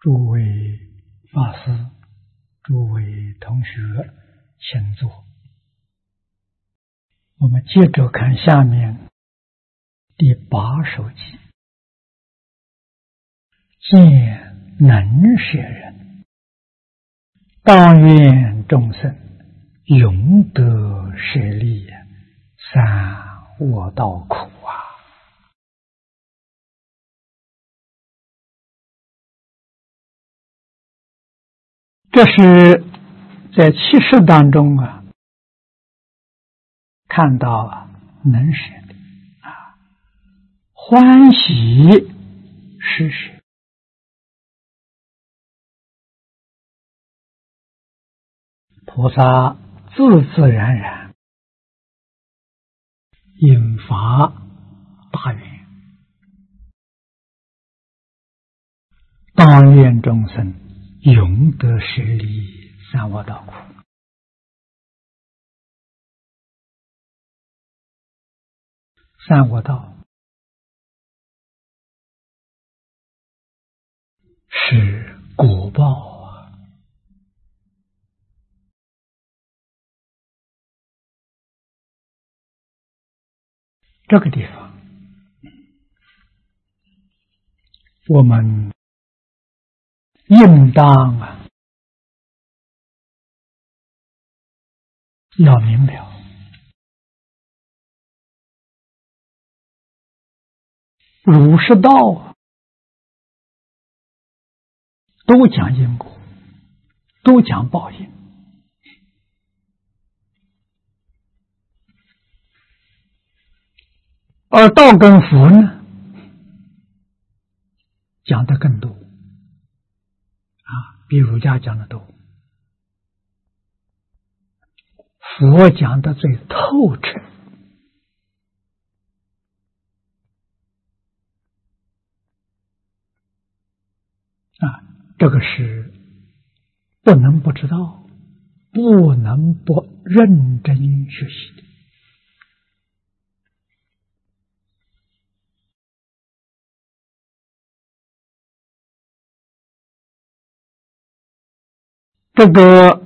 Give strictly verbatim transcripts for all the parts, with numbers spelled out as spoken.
诸位法师、诸位同学，请坐。我们接着看下面第八首偈。见能舍人，当愿众生永得舍利，三恶道苦啊！这是在七事当中啊，看到能舍的啊，欢喜施舍。菩萨自自然然引发大愿，当愿众生永得舍利三恶道苦。三恶道是果报啊，这个地方我们应当啊要明了。儒释道啊都讲因果，都讲报应。而道跟佛呢，讲的更多啊，比儒家讲的多，佛讲的最透彻。啊，这个是不能不知道，不能不认真学习的。这个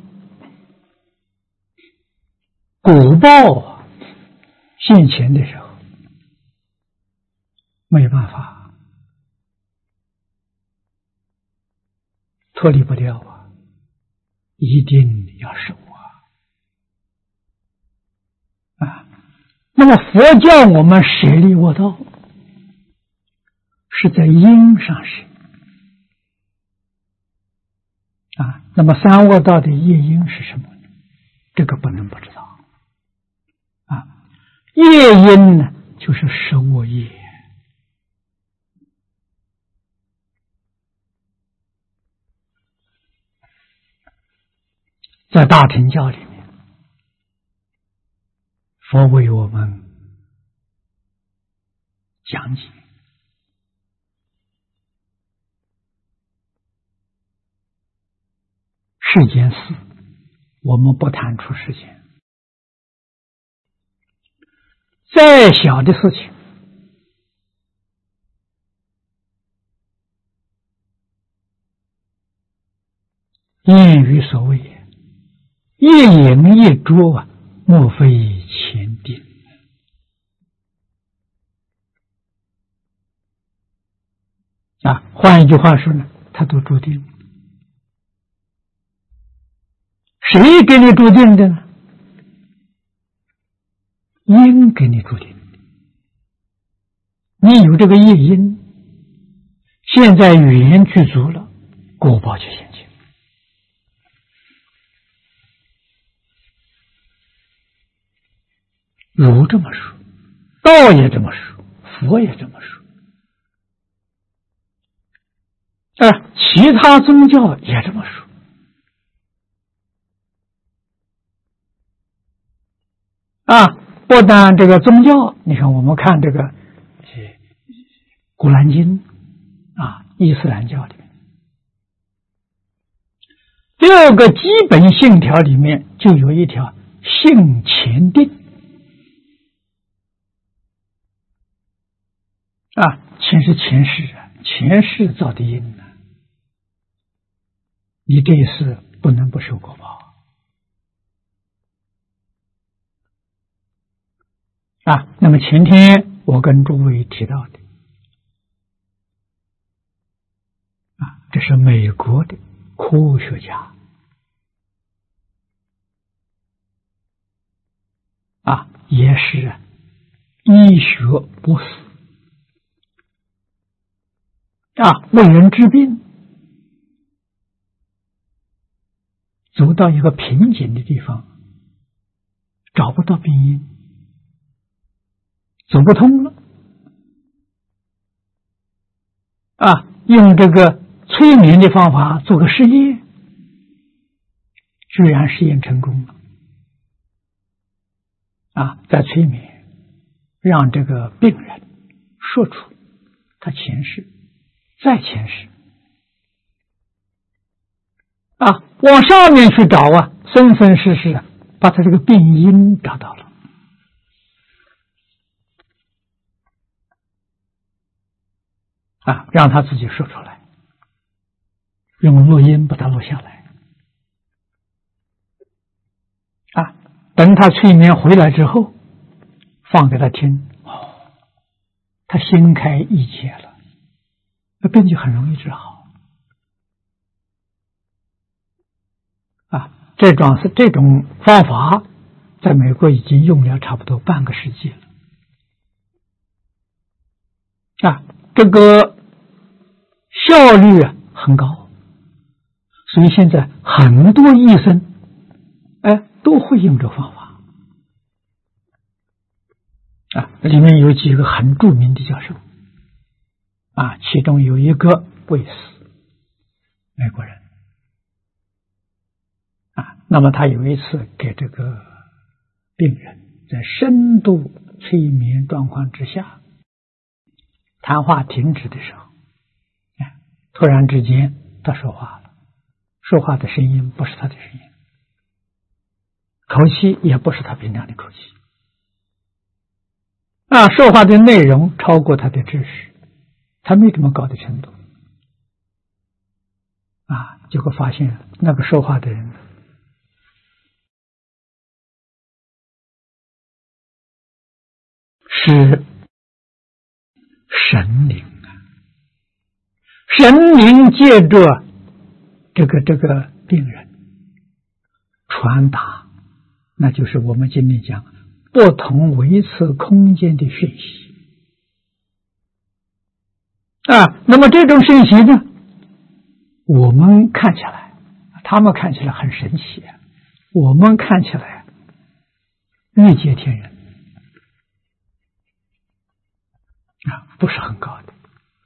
果报现前的时候，没有办法脱离不掉啊，一定要守啊！啊，那么佛教我们舍利恶道，是在因上舍啊。那么三恶道的业因是什么？这个不能不知道啊。业因呢，就是十恶业。在大乘教里面，佛为我们讲解世间事，我们不谈出世间，再小的事情，谚语所谓一饮一啄啊，莫非前定啊。换一句话说呢，它都注定。谁给你注定的呢？因给你注定的。你有这个业因，现在缘具足了，果报就现前。儒这么说，道也这么说，佛也这么说，啊，其他宗教也这么说。啊，不但这个宗教，你看我们看这个《古兰经》啊，伊斯兰教里面六个基本信条里面就有一条信前定啊，前是前世啊，前世造的因呢， 你这一世不能不受果报啊。那么前天我跟诸位提到的啊，这是美国的科学家啊，也是医学博士啊，为人治病，走到一个瓶颈的地方，找不到病因，走不通了啊，用这个催眠的方法做个实验，居然实验成功了啊！在催眠，让这个病人说出他前世、再前世啊，往上面去找啊，生生世世把他这个病因找到了啊，让他自己说出来，用录音把它录下来啊，等他催眠回来之后，放给他听，哦，他心开意解了，那病就很容易治好啊。这种是这种方法，在美国已经用了差不多半个世纪了啊，这个效率啊很高，所以现在很多医生哎都会用这个方法啊，里面有几个很著名的教授啊，其中有一个卫斯，美国人啊，那么他有一次给这个病人在深度催眠状况之下，谈话停止的时候，哎，突然之间他说话了，说话的声音不是他的声音，口气也不是他平常的口气啊，说话的内容超过他的知识，他没这么高的程度啊，结果发现那个说话的人是神灵啊，神灵借着这个这个病人传达，那就是我们今天讲不同维次空间的讯息啊。那么这种讯息呢，我们看起来，他们看起来很神奇，我们看起来欲界天人啊，不是很高的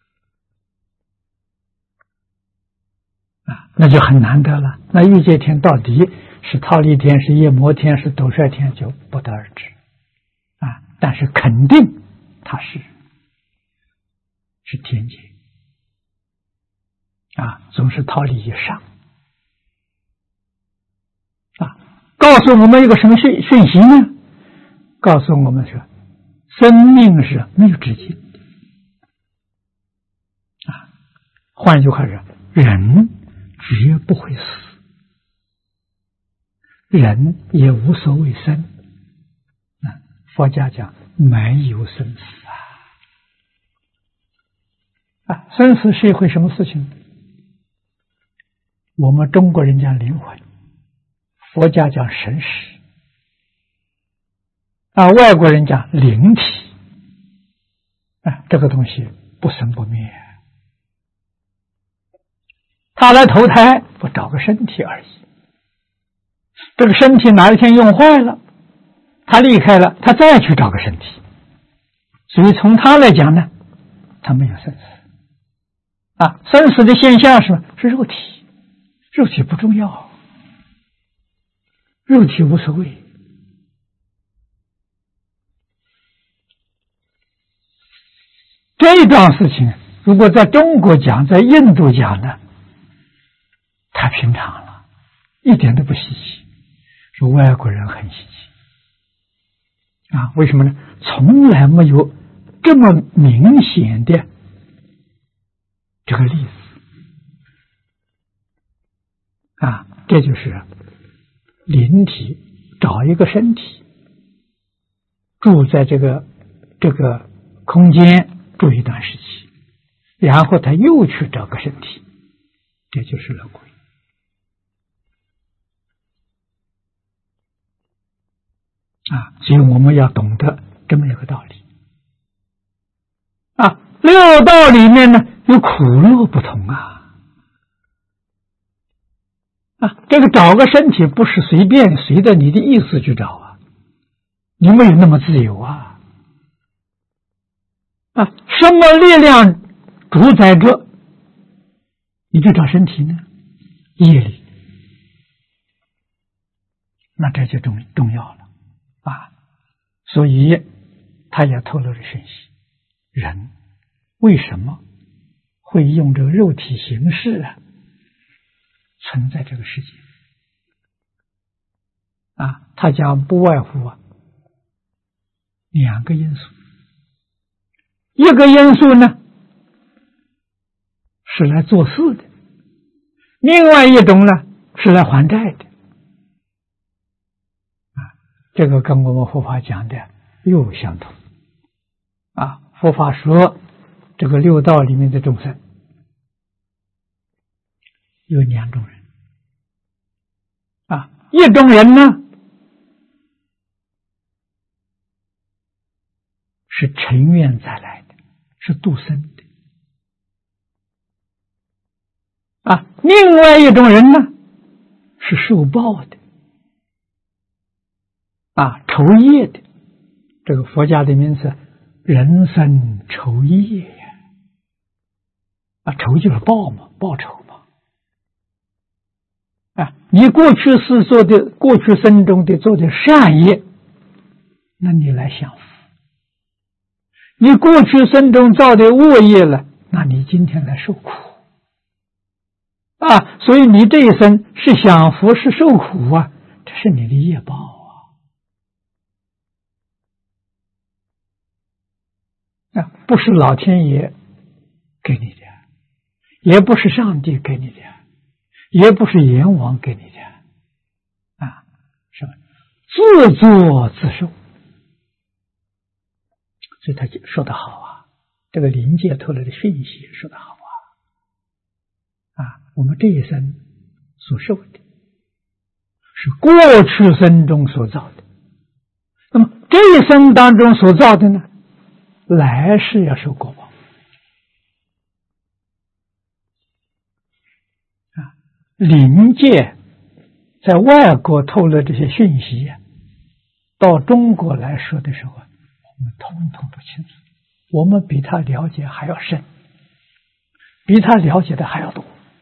啊，那就很难得了。那欲界天到底是忉利天，是夜摩天，是斗率天，就不得而知啊。但是肯定它是是天界啊，总是忉利以上啊。告诉我们一个什么讯讯息呢？告诉我们说，生命是没有止境啊。换句话说，人绝不会死，人也无所谓生啊。佛家讲没有生死啊，啊，生死是一回什么事情？我们中国人讲灵魂，佛家讲神识啊，外国人讲灵体啊，这个东西不生不灭。他来投胎不找个身体而已，这个身体哪一天用坏了，他离开了，他再去找个身体，所以从他来讲呢，他没有生死啊。生死的现象是是肉体，肉体不重要，肉体无所谓。这一桩事情如果在中国讲，在印度讲呢，太平常了，一点都不稀奇，说外国人很稀奇啊。为什么呢？从来没有这么明显的这个例子啊，这就是灵体找一个身体，住在这个这个空间住一段时期，然后他又去找个身体，这就是轮回。啊，所以我们要懂得这么一个道理。啊，六道里面呢有苦乐不同啊。啊，这个找个身体不是随便随着你的意思去找啊，你没有那么自由啊。啊，什么力量主宰着你去找身体呢？业力。那这就重重要了啊。所以他也透露了讯息，人为什么会用这个肉体形式啊存在这个世界啊？他讲不外乎啊两个因素，一个因素呢是来做事的，另外一种呢是来还债的啊。这个跟我们佛法讲的又相同啊。佛法说这个六道里面的众生有两种人啊，一种人呢是成愿再来的，是度生的啊，另外一种人呢是受报的啊，酬业的。这个佛家的名词人生酬业呀，啊，酬就是报嘛，报酬嘛。啊，你过去是做的，过去生中的做的善业，那你来享福；你过去生中造的恶业了，那你今天来受苦。啊，所以你这一生是享福是受苦啊，这是你的业报啊，啊，不是老天爷给你的，也不是上帝给你的，也不是阎王给你的，啊，是吧？自作自受。所以他说得好啊，这个灵界透来的讯息说得好啊，啊，我们这一生所受的是过去生中所造的，那么这一生当中所造的呢，来世要受果报啊。灵界在外国透露这些讯息啊，到中国来说的时候，我们通通不清楚，我们比他了解还要深，比他了解的还要多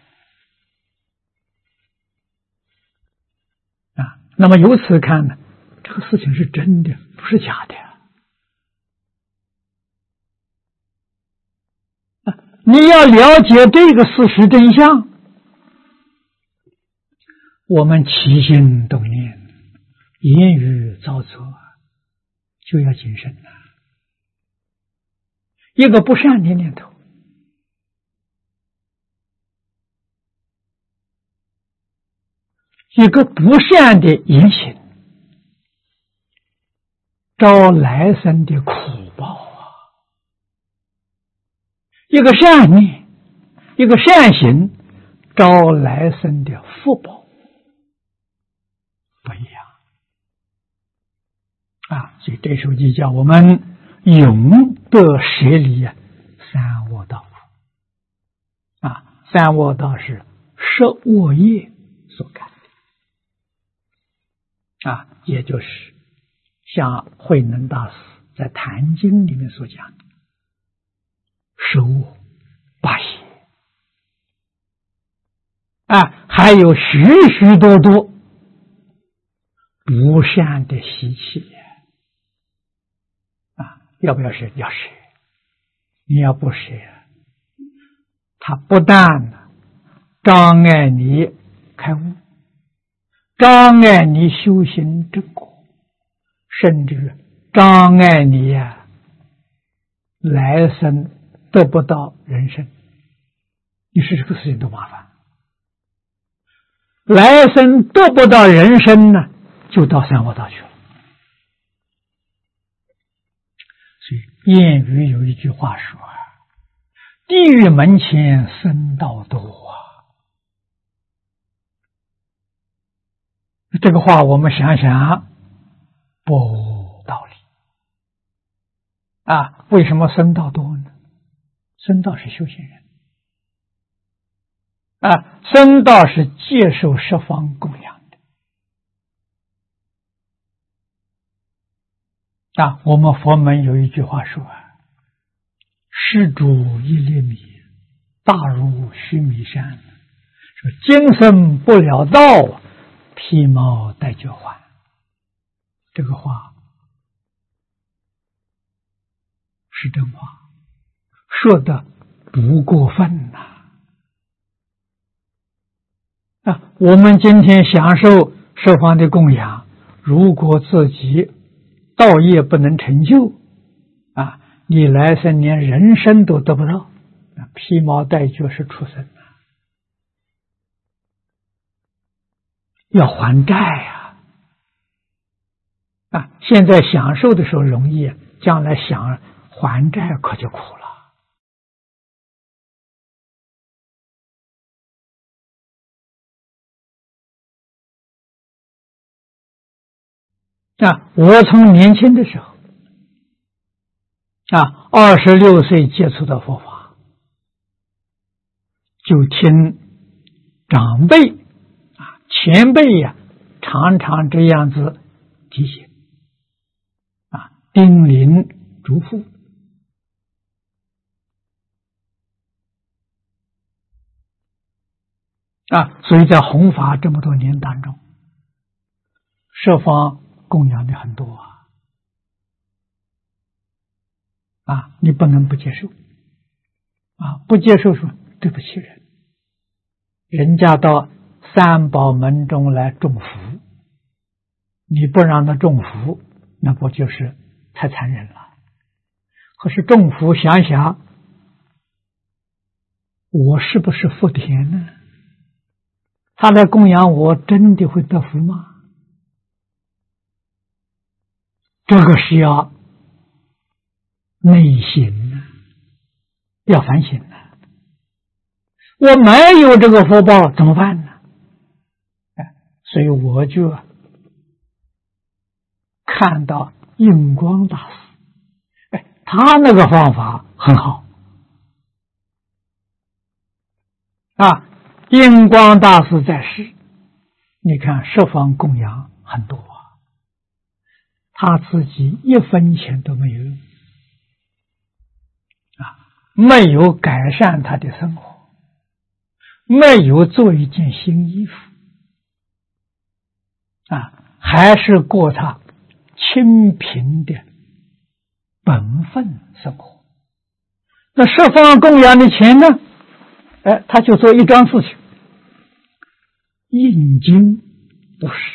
啊。那么由此看呢，这个事情是真的，不是假的啊。你要了解这个事实真相，我们起心动念、言语造作就要谨慎了。一个不善的念头，一个不善的言行，招来生的苦报啊。一个善念，一个善行，招来生的福报不一样啊。所以这首就叫我们永得舍离啊，三恶道啊。三恶道是摄恶业所感的啊，也就是像慧能大师在《坛经》里面所讲的摄恶八邪啊，还有许许多多不善的习气啊，要不要舍？要舍。你要不舍，它不但障碍你开悟，障碍你修行正果，甚至障碍你呀、啊、来生得不到人生。你说这个事情多麻烦来生得不到人身呢，就到三恶道去了。所以谚语有一句话说：“地狱门前僧道多啊。”这个话我们想想不道理啊！为什么僧道多呢？僧道是修行人啊，僧道是接受十方供养的啊。我们佛门有一句话说啊：“施主一粒米，大如须弥山。”说今生不了道，披毛戴角还。这个话是真话，说的不过分呐！啊，我们今天享受十方的供养，如果自己道业不能成就啊，你来生连人身都得不到，披毛戴角是畜生啊，要还债呀！啊，现在享受的时候容易，将来想还债可就苦了。啊，我从年轻的时候啊，二十六岁接触到佛法，就听长辈啊、前辈呀、啊，常常这样子提醒啊，叮咛嘱咐啊，所以在弘法这么多年当中，十方供养的很多啊，啊，你不能不接受啊，不接受说对不起人，人家到三宝门中来种福，你不让他种福，那不就是太残忍了？可是种福想想，我是不是福田呢？他来供养我，真的会得福吗？这个是要内省呢，要反省呢。我没有这个福报怎么办呢？哎，所以我就看到印光大师，哎，他那个方法很好啊。印光大师在世，你看十方供养很多啊，他自己一分钱都没有啊，没有改善他的生活，没有做一件新衣服啊，还是过他清贫的本分生活。那十方供养的钱呢？哎，他就做一桩事情，印经布施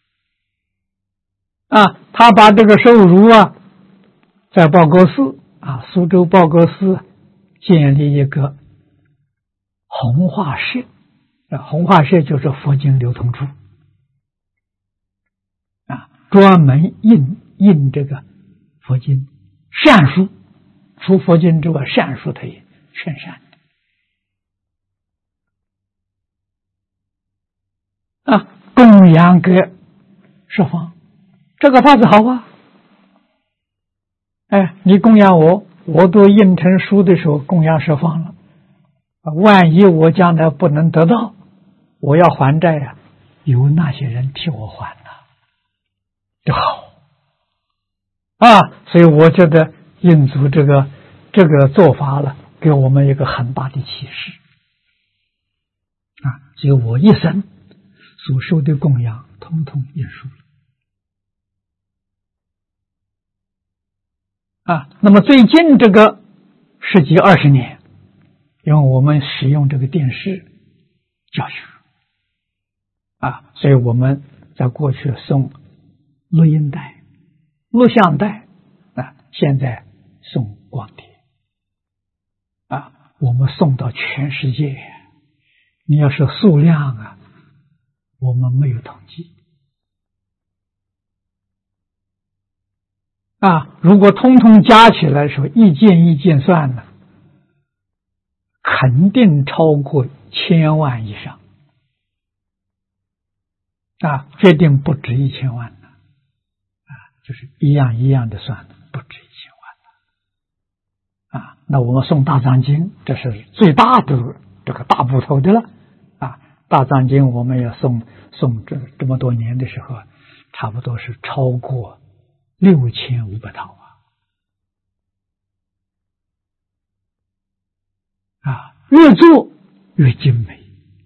啊，他把这个收入啊，在报国寺啊，苏州报国寺建立一个弘化社啊，弘化社就是佛经流通处啊，专门印印这个佛经善书，除佛经之外，善书它也全善啊，供养给十方，这个法子好啊！哎，你供养我，我都印成书的时候供养十方了，万一我将来不能得到，我要还债呀、啊，有那些人替我还呢，就好啊！所以我觉得印祖这个这个做法了，给我们一个很大的启示啊！所以我一生所受的供养，统统印书了啊。那么最近这个十几二十年，因为我们使用这个电视教学啊，所以我们在过去送录音带、录像带啊，现在送光碟啊，我们送到全世界。你要是数量啊， 我们没有统计啊。如果通通加起来说一件一件算呢，肯定超过千万以上啊，决定不止一千万的啊，就是一样一样的算，不止一千万啊。那我们诵大藏经，这是最大的这个大部头的了啊。大藏经我们要诵诵这这么多年的时候，差不多是超过六千五百套啊啊，越做越精美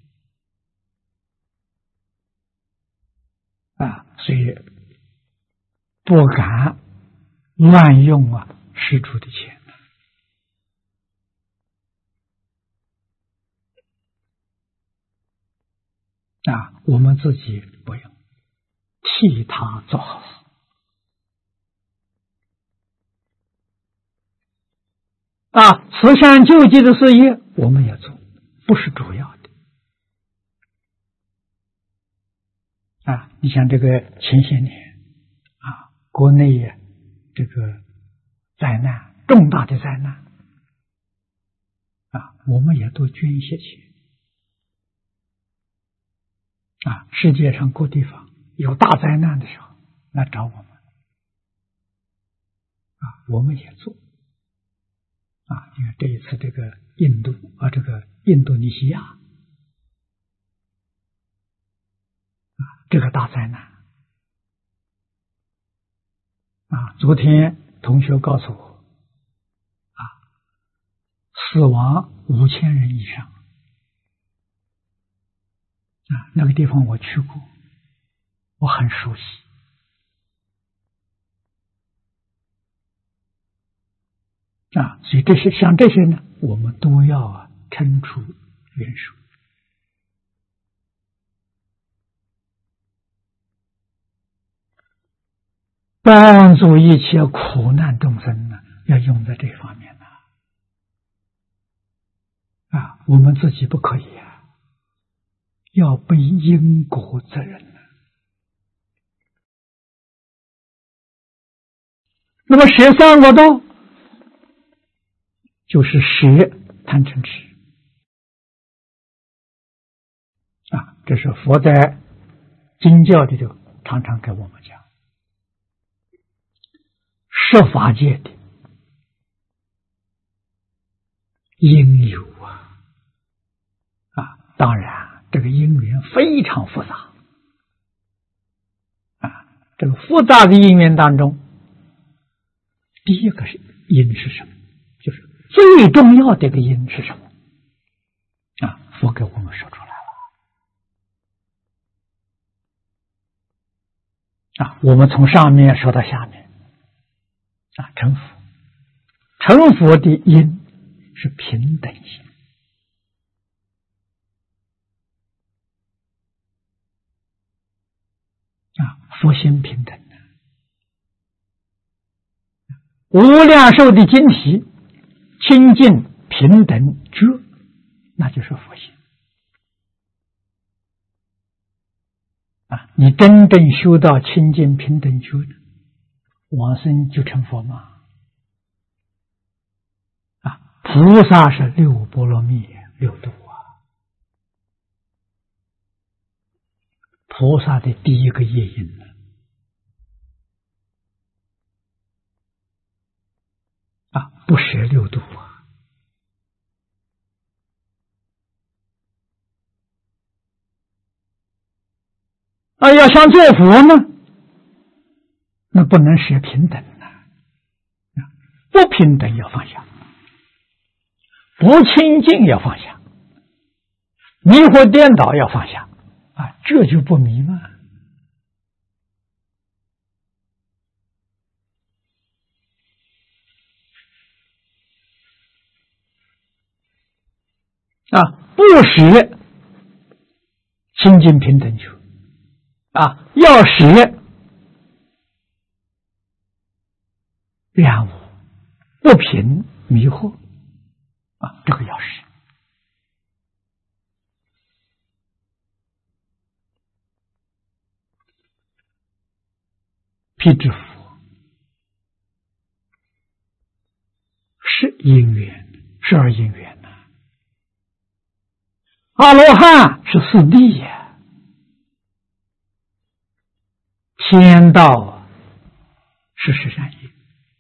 啊，所以不敢乱用啊施主的钱啊，我们自己不用，替他做好事啊。慈善救济的事业我们也做，不是主要的啊。你像这个前些年啊，国内呀这个灾难，重大的灾难啊，我们也都捐一些钱啊。世界上各地方有大灾难的时候来找我们啊，我们也做啊。你看这一次这个印度啊，这个印度尼西亚啊，这个大灾难啊，昨天同学告诉我啊，死亡五千人以上啊，那个地方我去过，我很熟悉啊。所以这些像这些呢，我们都要啊伸出援手帮助一切苦难众生呢，要用在这方面呢啊。我们自己不可以啊，要背因果责任呢。那么舍三恶道，就是舍贪嗔痴啊，这是佛在经教里头常常给我们讲，设法界的因由啊啊，当然这个因缘非常复杂啊。这个复杂的因缘当中，第一个是因是什么？就是最重要的一个因是什么啊？佛给我们说出来了啊。我们从上面说到下面啊，成佛，成佛的因是平等心啊，佛心平等的。无量寿的经题清净平等觉，那就是佛心啊。你真正修到清净平等觉呢，往生就成佛吗？啊，菩萨是六波罗蜜六度啊，菩萨的第一个业因呢啊，不舍六度啊。啊，要想做佛呢，那不能舍平等啊，不平等要放下，不清净要放下，迷惑颠倒要放下啊，这就不迷嘛。啊，不使清净平等觉啊，要使染污不平迷惑啊，这个要使辟支佛是因缘，十二因缘呐、啊。阿罗汉是四谛呀，天道是十善业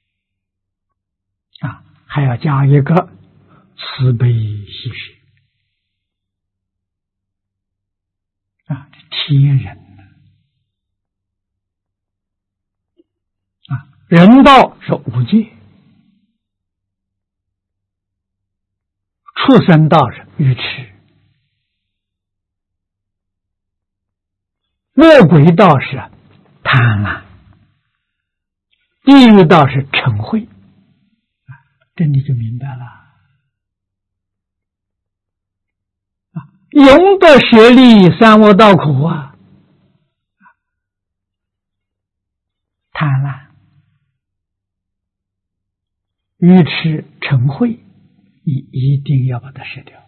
啊，还要加一个慈悲喜舍啊，天人啊，人道是五戒，畜生道是愚痴，恶鬼道是贪婪，地狱道是嗔恚，这你就明白了。啊，永得舍利三恶道苦啊，贪婪、愚痴、嗔恚，你一定要把它舍掉。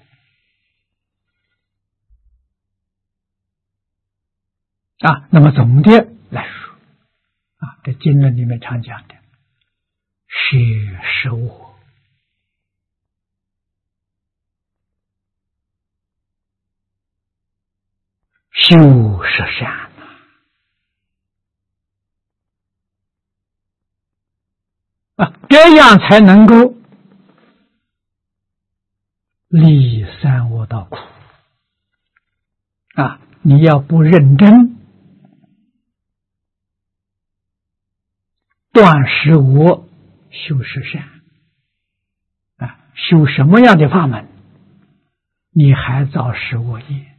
啊，那么总的来说，啊，这经论里面常讲的，舍十我，修十善啊，这样才能够离三恶道苦啊！你要不认真断十恶，修十善啊，修什么样的法门，你还造十恶业，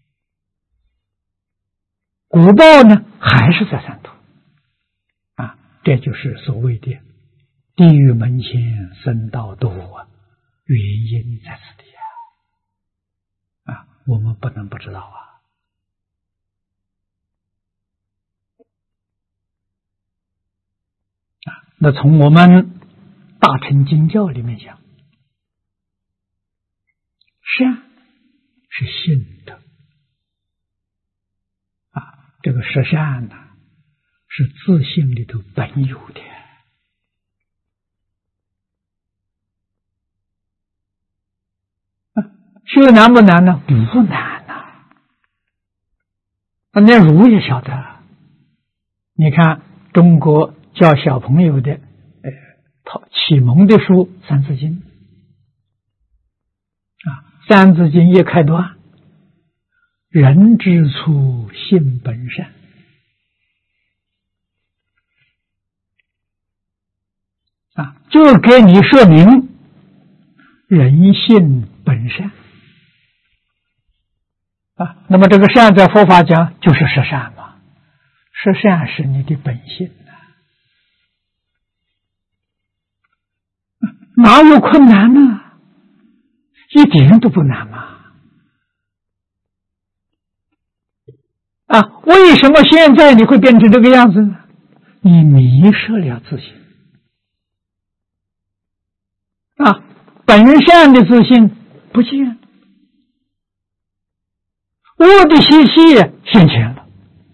果报呢还是在三途啊！这就是所谓的地狱门前僧道多啊，原因在此地啊！啊，我们不能不知道啊！啊，那从我们大乘经教里面讲，善是性德啊，这个十善呢，是自性里头本有的。修难不难呢？不难呐、啊，那儒也晓得。你看中国教小朋友的呃启蒙的书《三字经》啊，《三字经》一开端，人之初，性本善啊，就给你说明人性本善。啊，那么这个善在佛法讲就是十善嘛，十善是你的本性啊，哪有困难呢？一点都不难嘛！啊，为什么现在你会变成这个样子呢？你迷失了自信啊，本善的自信不见了。恶的习气现前了。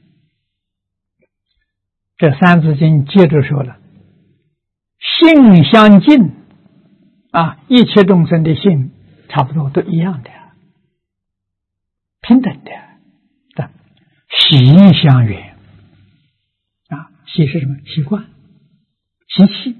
这三字经接着说了，性相近啊，一切众生的性差不多都一样的，平等的。习相远啊，习是什么？习惯、习气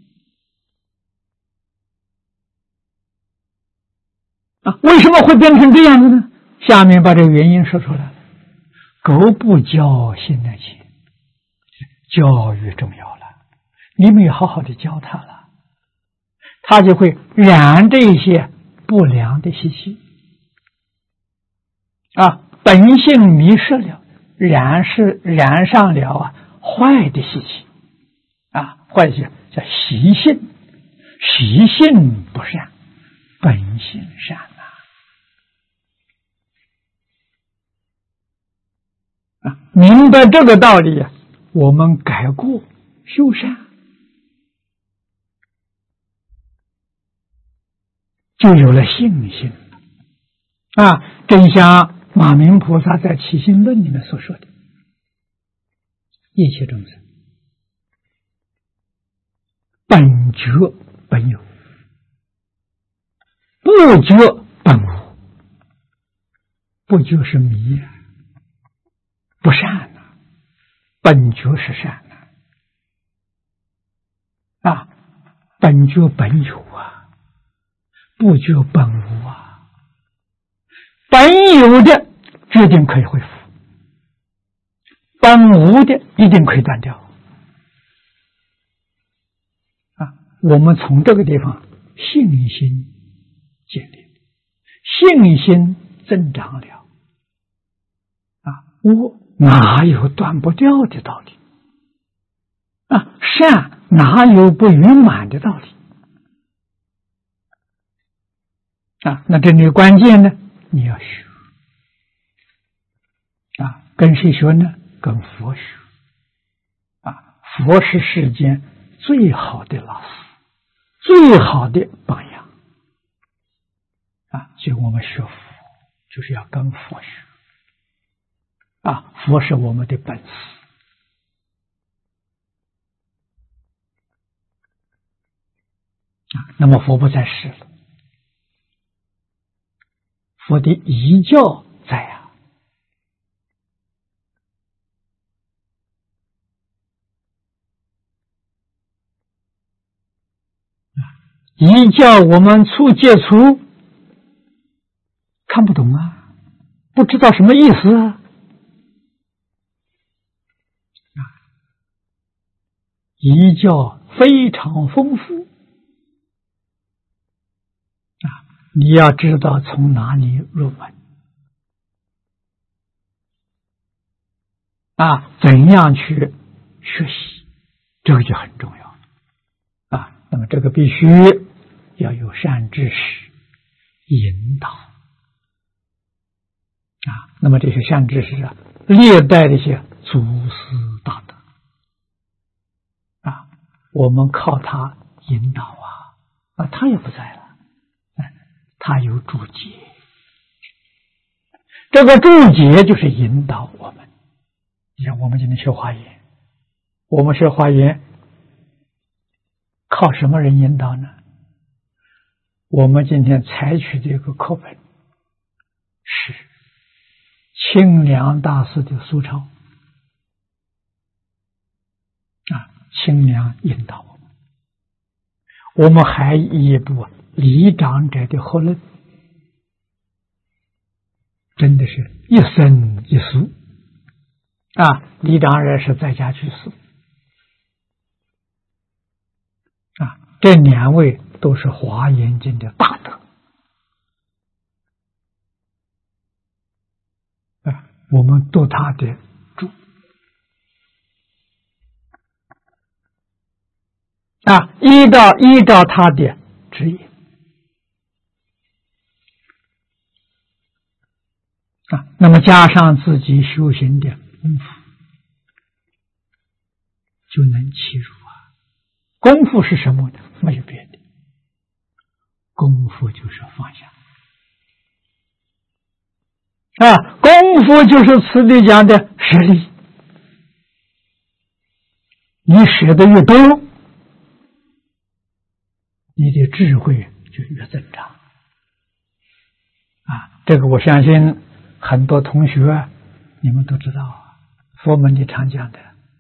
啊。为什么会变成这样子呢？下面把这个原因说出来了。狗不教，性难迁，教育重要了。你没有好好的教他了，他就会染这些不良的习气啊，本性迷失了，染是染上了啊坏的习气啊，坏习叫习性，习性不善，本性善啊。啊，明白这个道理啊，我们改过修善，就有了信心啊！正像马明菩萨在《起心论》里面所说的，一切众生本觉本有，不觉本无。不觉是迷啊，不善啊，本觉是善啊，啊，本觉本有啊，不觉本无啊。本有的决定可以恢复，本无的一定可以断掉。啊，我们从这个地方信心建立，信心增长了，啊，我哪有断不掉的道理？啊，善哪有不圆满的道理？啊，那这里关键呢，你要学啊，跟谁学呢？跟佛学啊，佛是世间最好的老师，最好的榜样啊，所以我们学佛就是要跟佛学啊，佛是我们的本事啊。那么佛不在世了，佛的遗教在啊。遗教我们初接触看不懂啊，不知道什么意思啊。遗教非常丰富啊，你要知道从哪里入门啊，怎样去学习，这个就很重要啊。那么这个必须要有善知识引导啊。那么这些善知识啊，历代的一些祖师大德啊，我们靠他引导啊，啊，他也不在了，他有注解，这个注解就是引导我们。你像我们今天学华严，我们学华严靠什么人引导呢？我们今天采取这个课本是清凉大师的苏超啊，清凉引导我们。我们还一部李长者的合论，真的是一生一世啊。李长者是在家去世啊，这两位都是华严经的大德啊，我们读他的注啊，依照依照他的指引啊，那么加上自己修行的功夫，就能契入啊。功夫是什么呢？没有别的，功夫就是放下啊，功夫就是此地讲的实力。你舍得越多，你的智慧就越增长啊。这个我相信很多同学你们都知道，佛门里常讲的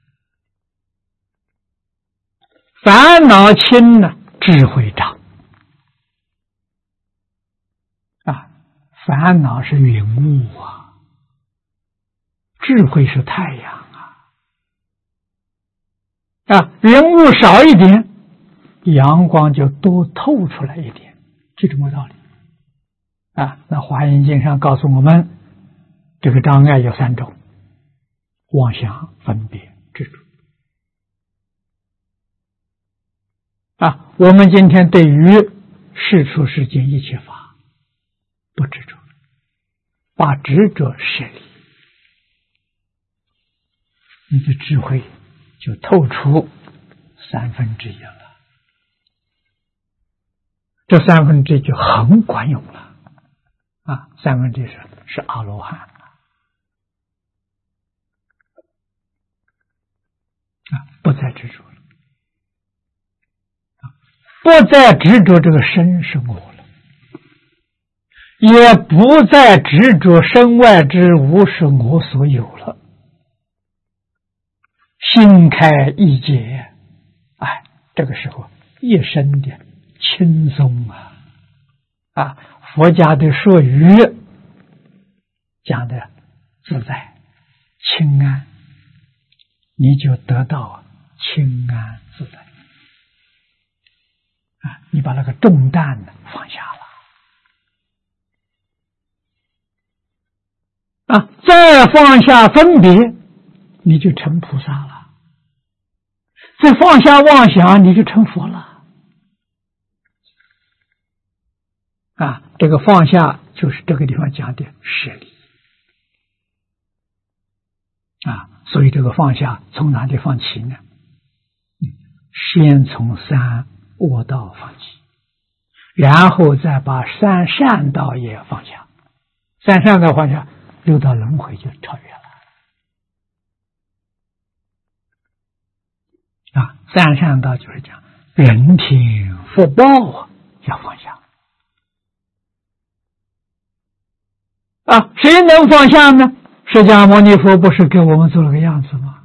烦恼轻呢，智慧长啊。烦恼是云雾啊，智慧是太阳啊。啊，云雾少一点，阳光就多透出来一点，就这么道理啊。那华严经上告诉我们，这个障碍有三种：妄想、分别、执着啊。我们今天对于世出世间一切法不执着，把执着舍离，你的智慧就透出三分之一了。这三分之一就很管用了啊！三分之一是是阿罗汉啊，不再执着了不再执着这个身是我了，也不再执着身外之物是我所有了，心开意解，哎，这个时候一身的轻松啊！啊，佛家的术语讲的自在清安，你就得到清安自在啊！你把那个重担呢放下了啊，再放下分别，你就成菩萨了；再放下妄想，你就成佛了。啊，这个放下就是这个地方讲的舍离啊，所以这个放下从哪里放起呢？先从三恶道放起，然后再把三善道也放下，三善道放下，六道轮回就超越了啊。三善道就是讲人天福报啊，要放下。啊，谁能放下呢？释迦牟尼佛不是给我们做了个样子吗？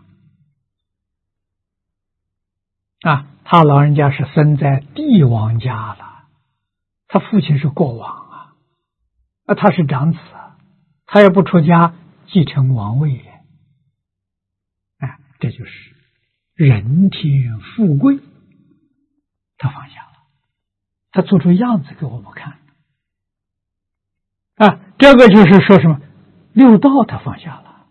啊，他老人家是生在帝王家了，他父亲是国王啊，啊，他是长子啊，他也不出家继承王位，哎，这就是人天富贵，他放下了，他做出样子给我们看。啊，这个就是说什么？六道他放下了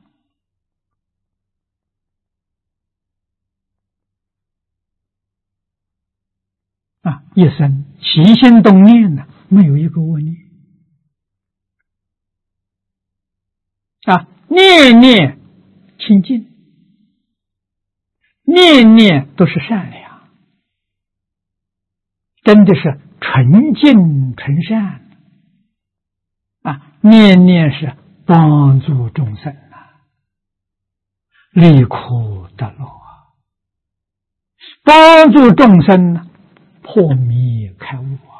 啊，一生起心动念呢，没有一个恶念啊，念念清净，念念都是善良，真的是纯净纯善。啊，念念是帮助众生啊，离苦得乐啊，帮助众生呢，破迷开悟啊。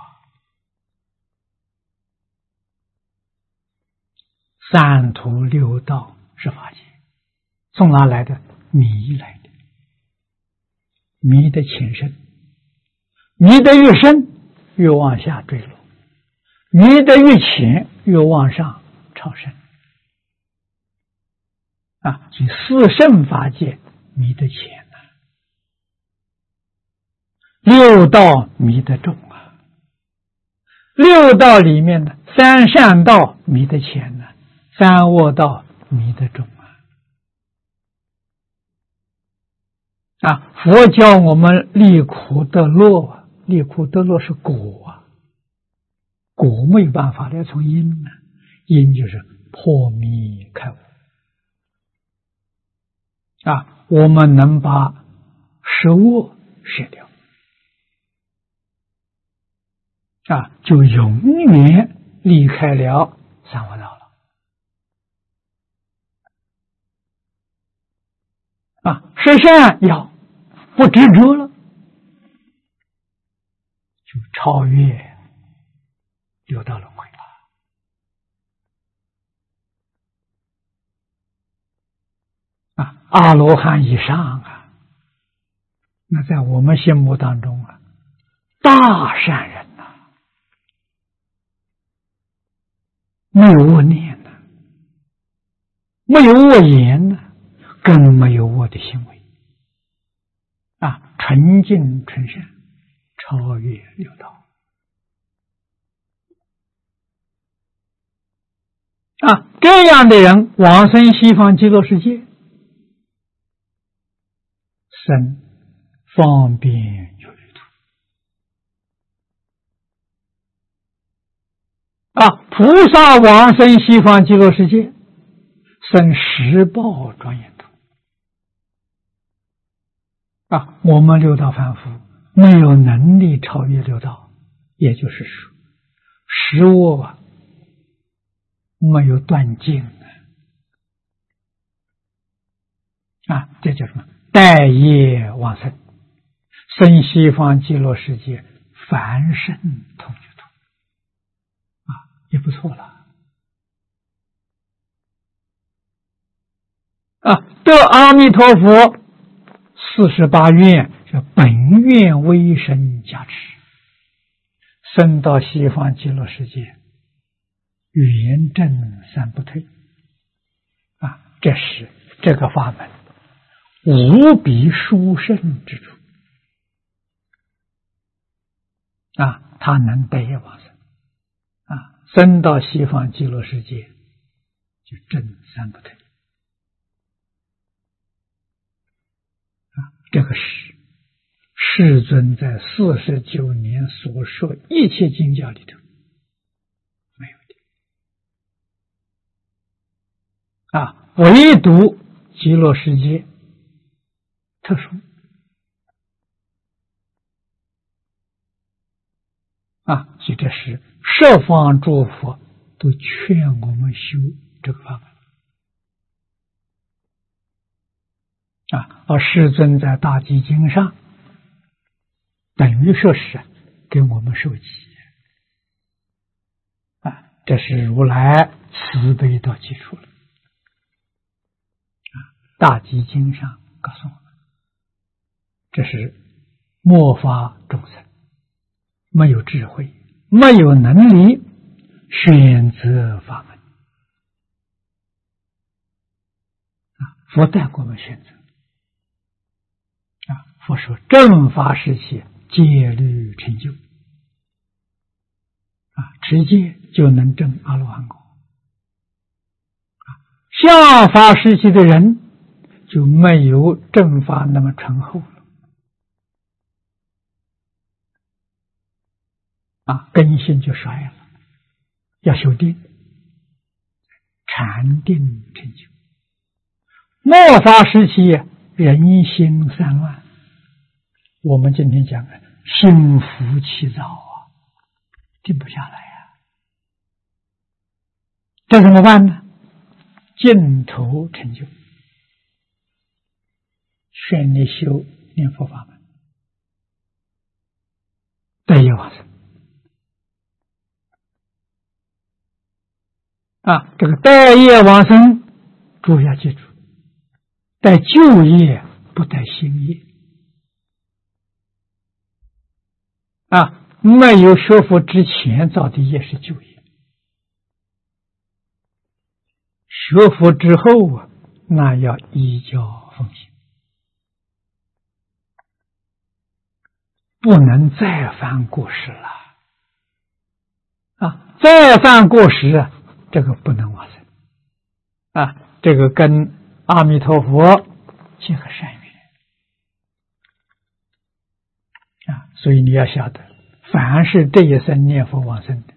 三途六道是法界，从哪来的？迷来的，迷的浅深，迷得越深，越往下坠落。迷得越浅，越往上超升啊！所以四圣法界迷得浅啊，六道迷得重啊。六道里面的三善道迷得浅呢、啊，三恶道迷得重啊！啊，佛教我们离苦得乐啊，离苦得乐是果啊。果没有办法来从因呢，因就是破迷开悟啊，我们能把十恶舍掉啊，就永远离开了三恶道了啊，十善要不执着了，就超越六道轮回了啊！阿罗汉以上啊，那在我们心目当中啊，大善人呐、啊，没有恶念呐、啊，没有恶言呐、啊，更没有恶的行为啊，纯净纯善，超越六道。啊，这样的人往生西方极乐世界，生方便有余土啊，菩萨往生西方极乐世界，生十报庄严土啊。我们六道凡夫没有能力超越六道，也就是说，十恶啊。没有断尽啊！这叫什么？待业往生，生西方极乐世界凡圣同居土啊，也不错了啊。得阿弥陀佛四十八愿，叫本愿威神加持，生到西方极乐世界，圆正三不退啊，这是这个法门无比殊胜之处啊，他能得业往生啊，生到西方极乐世界就正三不退啊，这个是世尊在四十九年所说一切经教里头没有的啊，唯独极乐世界特殊啊，所以这是十方诸佛都劝我们修这个法门啊，而世尊在大集经上等于说是给我们受记啊，这是如来慈悲的基础了啊，大集经上告诉我们，这是末法众生没有智慧，没有能力选择法门啊，佛带给我们选择啊，佛说正法时期戒律成就啊，持戒就能证阿罗汉果啊，下法时期的人就没有正法那么醇厚了啊，根性就衰了，要修定，禅定成就。末法时期人心散乱，我们今天讲的心浮气躁啊，定不下来啊，这怎么办呢？净土成就，劝你修念佛法门，得业往生啊，这个带业往生，诸位要记住，带旧业不带新业啊，没有学佛之前造的业是旧业，学佛之后啊，那要依教奉行，不能再犯过失了啊！再犯过失啊，这个不能往生啊！这个跟阿弥陀佛结个善缘啊！所以你要晓得，凡是这一生念佛往生的，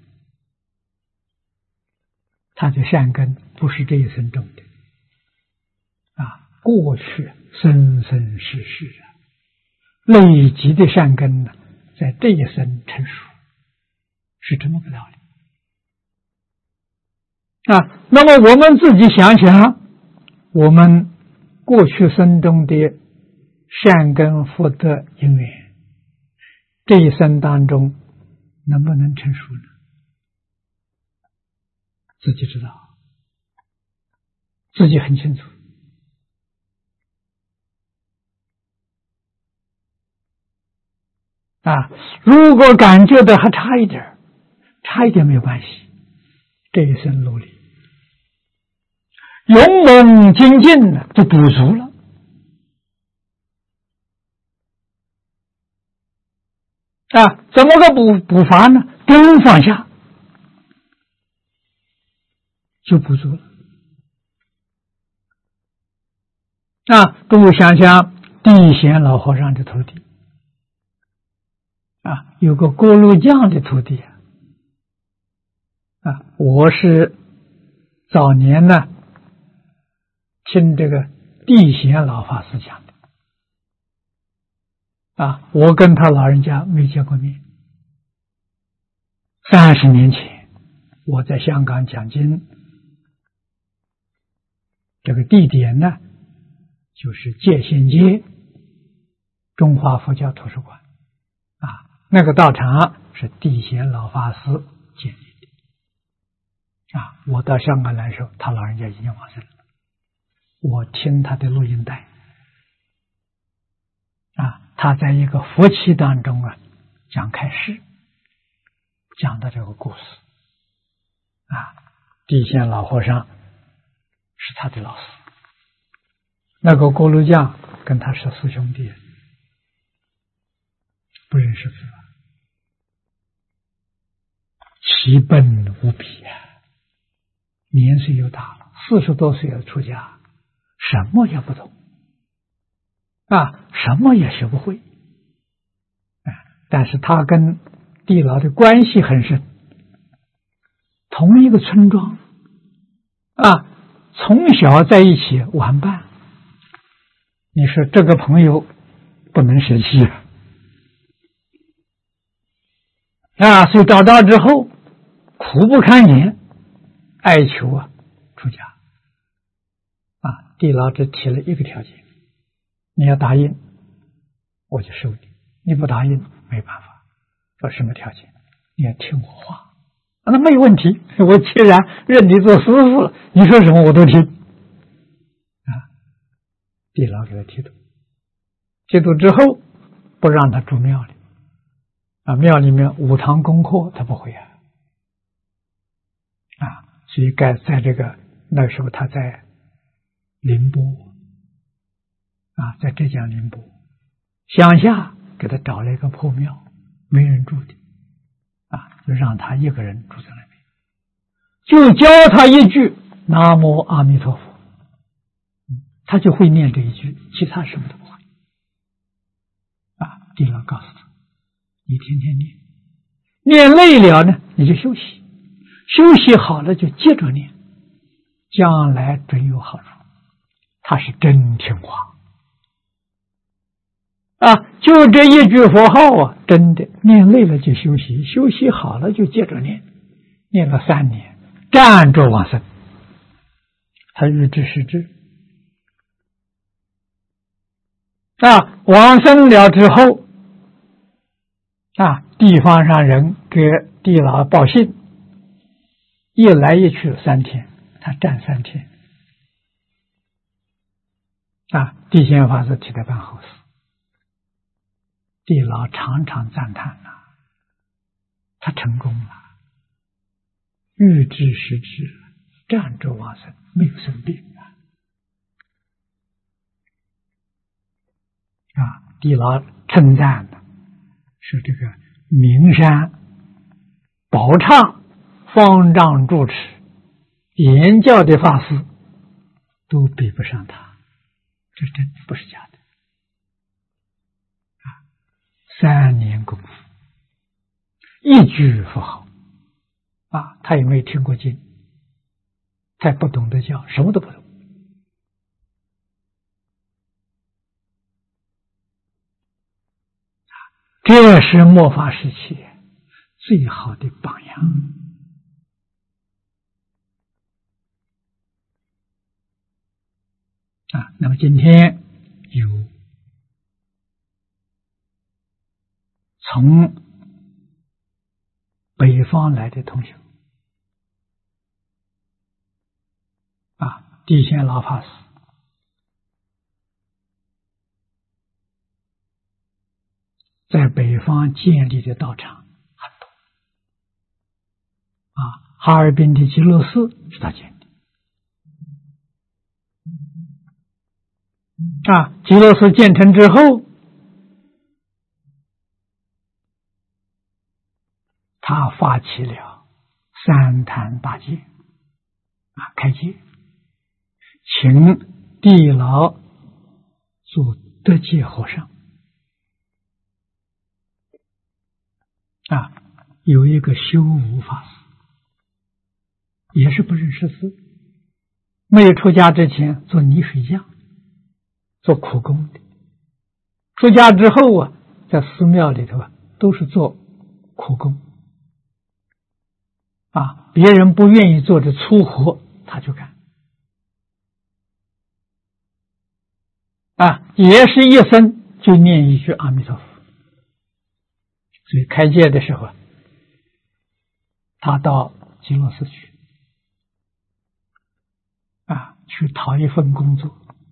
他的善根不是这一生种的啊，过去生生世世啊，累积的善根呢，在这一生成熟，是这么个道理啊。那么我们自己想想，我们过去生中的善根福德因缘，这一生当中能不能成熟呢？自己知道，自己很清楚啊。如果感觉到还差一点，差一点没有关系，这一生努力勇猛精进呢，就补足了啊。怎么个补补法呢？真放下就补足了啊。诸位想想，地贤老和尚的徒弟啊，有个锅炉匠的徒弟啊，啊，我是早年呢听这个地贤老法师讲的啊，我跟他老人家没见过面。三十年前，我在香港讲经，这个地点呢，就是界限街中华佛教图书馆啊， 那个道场是地贤老法师建立的啊。我到香港来的时候，他老人家已经往生了，我听他的录音带啊，他在一个佛期当中啊讲开示，讲的这个故事啊，地贤老和尚是他的老师，那个锅炉匠跟他是师兄弟，不认识字，奇笨无比啊！年岁又大了，四十多岁要出家，什么也不懂啊，什么也学不会啊。但是他跟地老的关系很深，同一个村庄啊，从小在一起玩伴。你说这个朋友不能舍弃啊！啊，所以找到之后苦不堪言，哀求啊出家啊。地老只提了一个条件，你要答应我就收你，你不答应没办法。说什么条件？你要听我话啊，那没有问题，我既然认你做师傅了，你说什么我都听啊。地老给他剃度，剃度之后不让他住庙里啊，庙里面五堂功课他不会啊，啊，所以该在这个那个时候他在宁波啊，在浙江宁波乡下给他找了一个破庙，没人住的啊，就让他一个人住在那边，就教他一句南无阿弥陀佛，他就会念这一句，其他什么都不会啊。地老告诉他，你天天念，念累了呢，你就休息，休息好了就接着念，将来准有好处。他是真听话啊，就这一句佛号啊，真的念累了就休息，休息好了就接着念，念了三年，站着往生，他日知时至啊，往生了之后啊，地方上人给地老报信，一来一去三天，他站三天啊。地贤法师替他办后事，地老常常赞叹呐、啊，他成功了，预知时至，站着往生，没有生病啊。啊，地老称赞的是这个名山宝刹方丈住持言教的法师都比不上他，这真的不是假的啊！三年功夫，一句佛号啊，他也没听过经，他也不懂得教，什么都不懂。这是末法时期最好的榜样啊！那么今天有从北方来的同学啊，地贤老法师在北方建立的道场很多啊，哈尔滨的极乐寺是他建的啊。极乐寺建成之后，他发起了三坛大戒啊，开戒，请地老做德戒和尚啊，有一个修武法师，也是不认识字，没有出家之前做泥水匠，做苦工的。出家之后啊，在寺庙里头啊，都是做苦工啊，别人不愿意做的粗活，他就干啊，也是一生就念一句阿弥陀佛。 所以开戒的时候，他到极乐寺去啊，去讨一份工作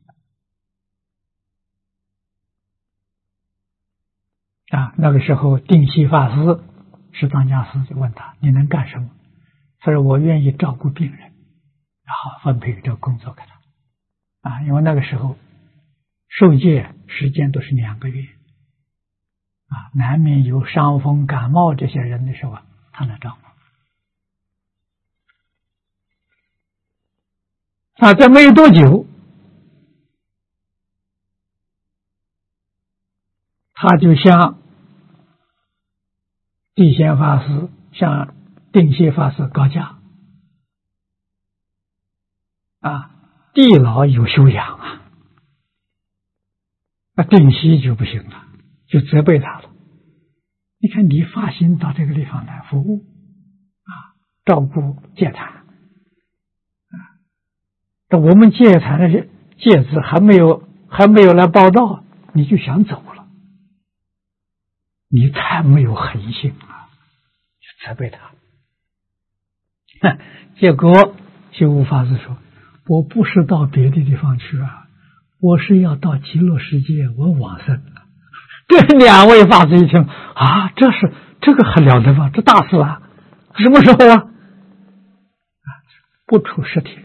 啊。那个时候，定西法师是当家师，就问他：“你能干什么？”他说：“我愿意照顾病人。”然后分配这个工作给他啊，因为那个时候受戒时间都是两个月啊，难免有伤风感冒这些人的时候，他来照顾啊。这没有多久，他就向地仙法师、向定西法师告假啊，地老有修养啊，那定西就不行了，就责备他了。你看，你发心到这个地方来服务啊，照顾戒坛啊，这我们戒坛的戒子还没有还没有来报道，你就想走了，你太没有恒心了，就责备他。结果修悟法师说：“我不是到别的地方去啊，我是要到极乐世界，我往生了。”这两位法师一听啊，这是这个还了得吗？这大事啊！什么时候啊？啊，不出十天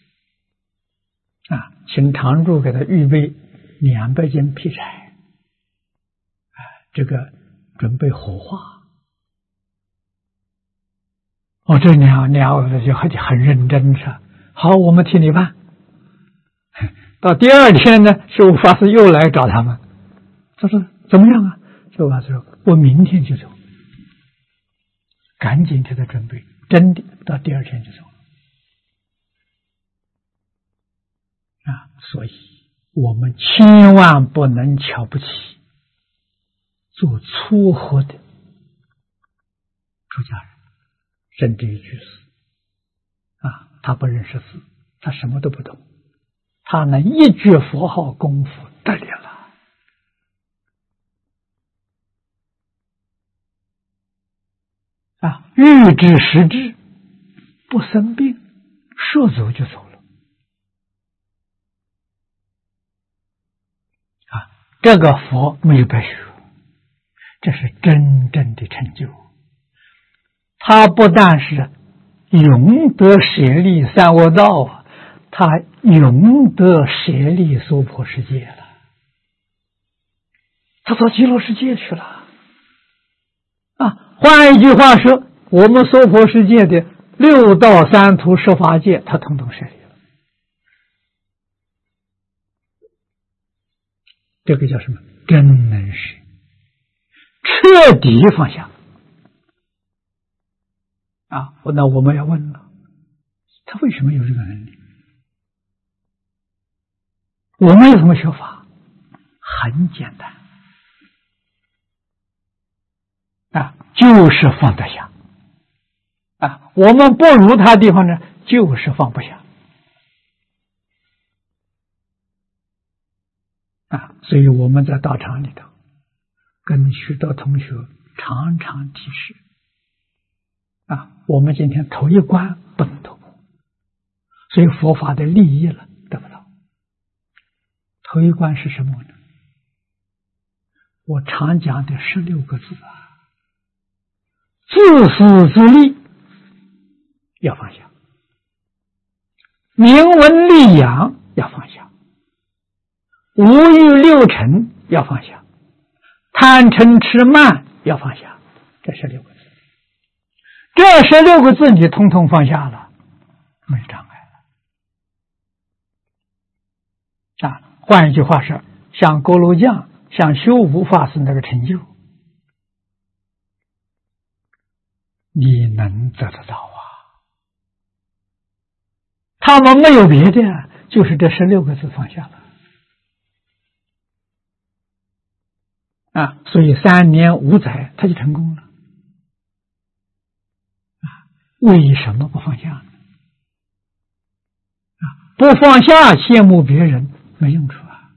啊，请常住给他预备两百斤劈柴，啊，这个准备火化。哦，这两两位就很很认真是，好，我们替你办。到第二天呢，修法师又来找他们，他说怎么样啊？修法师说：“我明天就走。”赶紧替他准备，真的到第二天就走了啊！所以我们千万不能瞧不起做撮合的出家人，甚至于居士啊，他不认识字，他什么都不懂，他能一句佛号功夫得力了啊！欲知时至，不生病，说走就走了啊！这个佛没有白学，这是真正的成就。他不但是永得舍利三恶道啊，他永得舍利娑婆世界了，他到极乐世界去了啊！换一句话说，我们娑婆世界的六道三途十法界，他统统舍利了。这个叫什么？真能舍，彻底放下啊！那我们要问了，他为什么有这个能力？我们有什么学法？很简单啊，就是放得下啊。我们不如他地方呢，就是放不下啊。所以我们在道场里头跟许多同学常常提示啊，我们今天头一关不能突破，所以佛法的利益了得不到。头一关是什么呢？我常讲的十六个字啊，自私自利要放下，名闻利养要放下，五欲六尘要放下，贪嗔痴慢要放下，这十六个字。这十六个字你通通放下了，没障碍了啊！换一句话说，像锅炉匠、像修无法师那个成就，你能得得到啊！他们没有别的，就是这十六个字放下了啊！所以三年五载他就成功了。为什么不放下呢？啊，不放下羡慕别人没用处啊！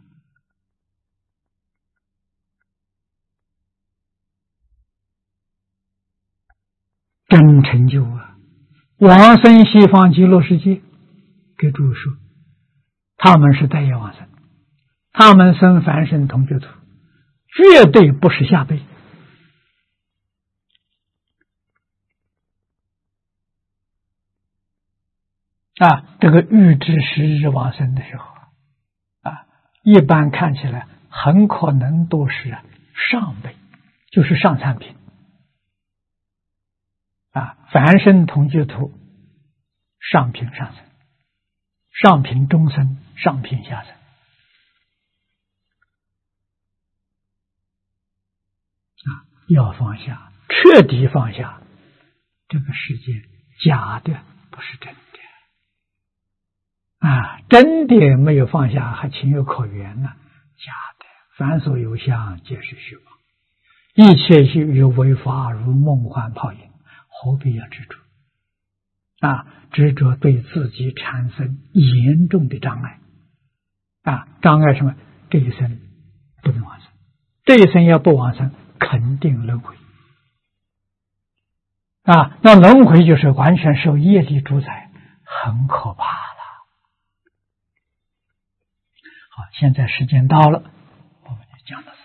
真成就啊！往生西方极乐世界，给诸位说，他们是带业往生，他们生凡圣同居土，绝对不是下辈。啊，这个预知时日往生的时候啊，一般看起来很可能都是上辈，就是上三品啊，凡圣同居土上品上生，上品中生，上品下生啊，要放下，彻底放下这个世界假的，不是真的。啊，真的没有放下，还情有可原呢。假的，凡所有相，皆是虚妄。一切有为法，如梦幻泡影，何必要执着？啊，执着对自己产生严重的障碍。啊，障碍什么？这一生不能往生，这一生要不往生，肯定轮回。啊，那轮回就是完全受业力主宰，很可怕了。好，现在时间到了，我们就讲到这。